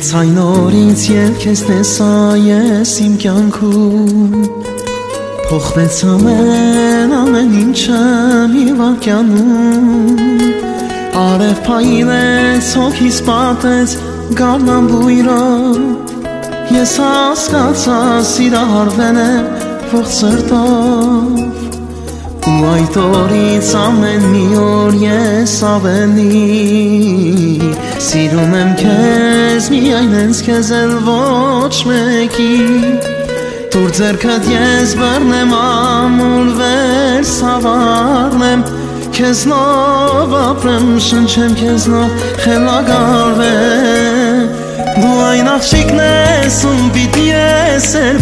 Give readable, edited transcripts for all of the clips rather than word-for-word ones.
Հենց այն օրից երբ քեզ տեսա ես իմ կյանքում Փոխվեց ամեն ինչը մի վայրկյանում Արև փայլեց հոգիս պատեց գարնան բույրով Ես հասկացա սիրահարվել եմ ողջ սրտով Ու այդ օրից ամեն մի օր ես ավելի Սիրում եմ քեզ միայն հենց քեզ էլ ոչ մեկի Տուր ձեռքդ ես բռնեմ ամուր վերսավառնեմ Քեզնով ապրեմ շնչեմ քեզնով խելագարվեմ Դու այն աղջիկն ես ում պիտի ես էլ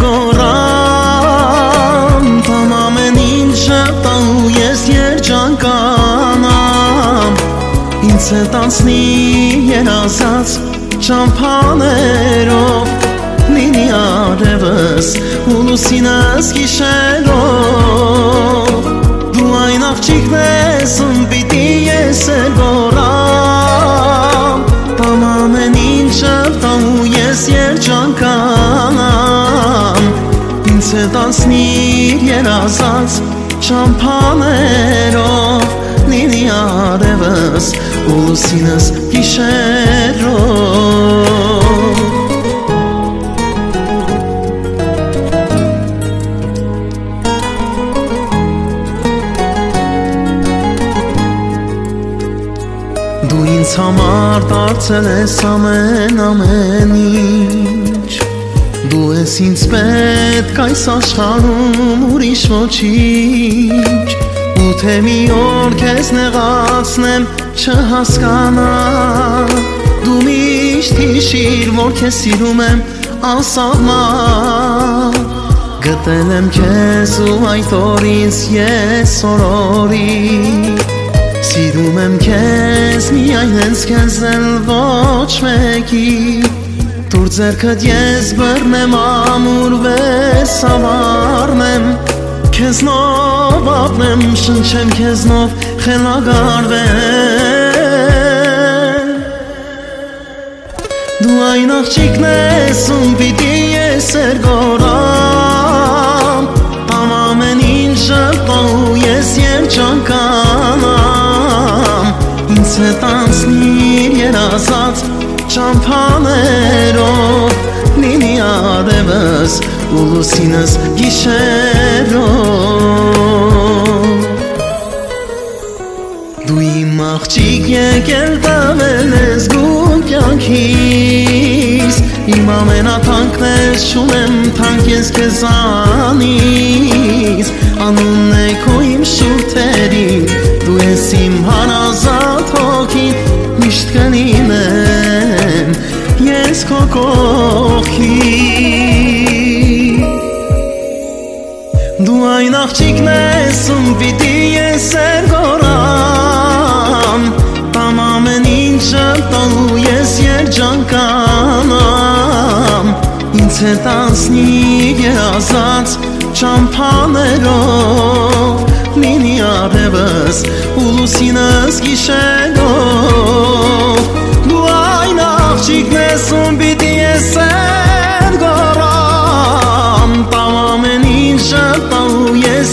գոռամ Տամ ամեն ինչը տան ու ես երջանկանամ Ինձ հետ անցնի երազած ճամփաներով Լինի արևս ու լուսինս գիշերով Դու այն աղջիկն ես ում պիտի ես էլ գոռամ Տամ ամեն ինչը տամ ու ես երջանկանամ Ինձ հետ անցնիր երազած ճամփաներով Լինի արևս ու լուսինս գիշերով Դու ինձ համար դարձել ես ամեն ինչ Դու ես ինձ պետք այս աշխարհում ուրիշ ոչինչ Ու թե մի օր քեզ նեղացնեմ չհասկանա Դու միշտ հիշիր որ քեզ սիրում եմ անսահման Գտել եմ քեզ ու այդ օրից ես օրորի Սիրում եմ քեզ միայն հենց քեզ էլ ոչ մեկի Տուր ձեռքդ ես բռնեմ ամուր վերսավառնեմ Քեզնով ապրեմ շնչեմ քեզնով խելագարվեմ Դու այն աղջիկն ես ում պիտի ես էլ գոռամ Տամ ամեն ինչը տան ու ես երջանկանամ Ինձ հետ անցնիր երազած ճամփաներով Լինի արևս ու լուսինս գիշերով Դու իմ աղջիկ եկել տվել ես գուն կյանքիս Իմ ամենաթանկն ես չունեմ թանկ ես քեզանից Անունն է քո իմ շուրթերին Դու ես իմ հարազատ հոգին Միշտ կլինեմ ես քո կողքին Դու այն աղջիկն ես ում պիտի ես էլ գոռամ Տամ ամեն ինչը տան ու ես երջանկանամ Ինձ հետ անցնի երազած ճամփաներով Լինի արևս ու լուսինս գիշերով Դու այն աղջիկն ես ում պիտի ես էլ գոռամ Տամ ամեն ինչը տան ու ես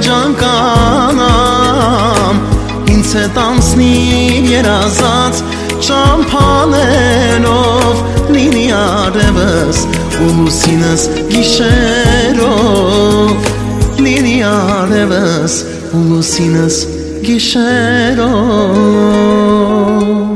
երջանկանամ Ինձ հետ անցնիր երազած ճամփաներով Լինի արևս ու լուսինս գիշերով Լինի արևս ու լուսինս գիշերով